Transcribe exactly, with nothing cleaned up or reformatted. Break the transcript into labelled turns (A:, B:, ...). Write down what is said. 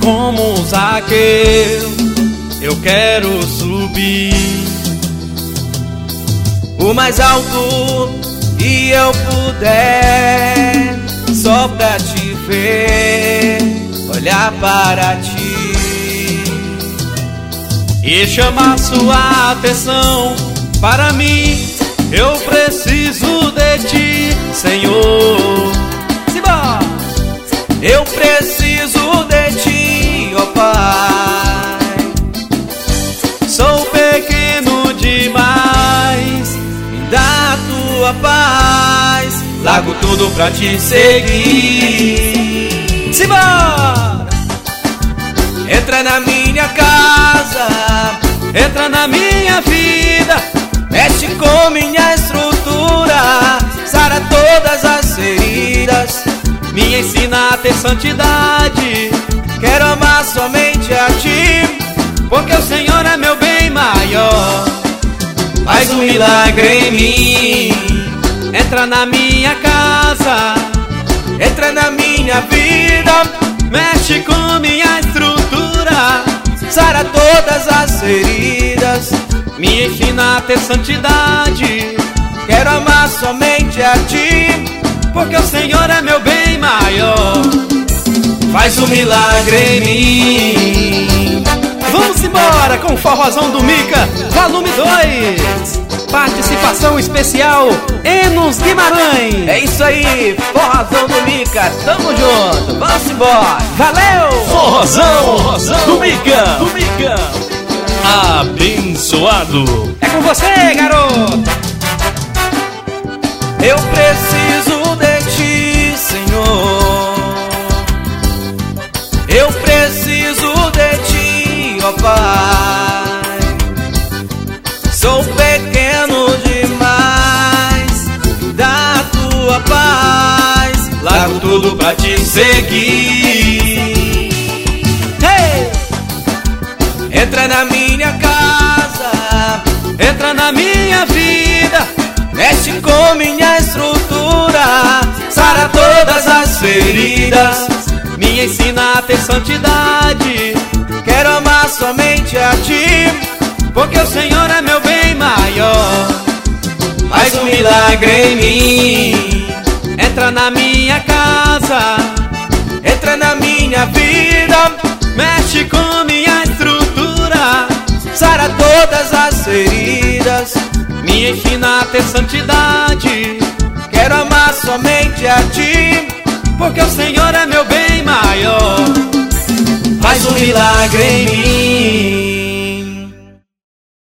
A: como Zaqueu, eu quero subir o mais alto que eu puder, só pra te ver, olhar para ti e chamar sua atenção. Para mim, eu preciso de ti, Senhor. Simbora! Eu preciso de ti, ó Pai. Sou pequeno demais, me dá a tua paz. Largo tudo pra te seguir. Simbora! Entra na minha casa, entra na minha vida, mexe com minha estrutura, sara todas as feridas, me ensina a ter santidade. Quero amar somente a ti, porque o Senhor é meu bem maior. Faz um milagre em mim. Entra na minha casa, entra na minha vida, mexe com minha estrutura, sara todas as feridas, me ensina a ter santidade. Quero amar somente a ti, porque o Senhor é meu bem maior. Faz um milagre em mim.
B: Vamos embora com o Forrozão do Mica, volume dois. Participação especial, Enos Guimarães.
A: É isso aí, Forrozão do Mica, tamo junto, vamos embora.
B: Valeu!
C: Forrozão, Forrozão do Mica, do Mica. Abençoado.
B: É com você, garoto.
A: Eu preciso de ti, Senhor. Eu preciso de ti, ó Pai. Sou pequeno demais, dá a tua paz. Largo tudo pra te seguir. Hey! Entra na minha casa, entra na minha vida, mexe com minha estrutura, sara todas as feridas, me ensina a ter santidade. Quero amar somente a ti, porque o Senhor é meu bem maior. Faz um milagre em mim. Entra na minha casa, entra na minha vida, mexe com minha estrutura, sara todas as feridas, me ensina a ter santidade. Quero amar somente a ti, porque o Senhor é meu bem maior. Faz um milagre em mim.